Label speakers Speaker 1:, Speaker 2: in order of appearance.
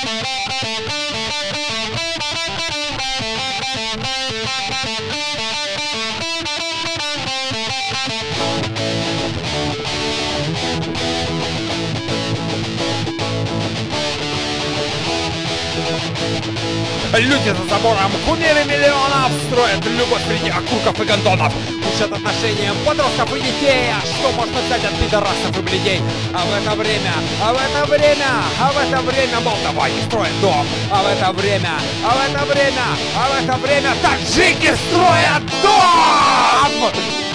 Speaker 1: Люди за забором, кумиры миллионов, строят любовь среди окурков и гондонов. Учат отношениям подростков и детей. А что можно взять от пидорасов и блядей? А в это время молдаване строят дом. А в это время таджики строят дом!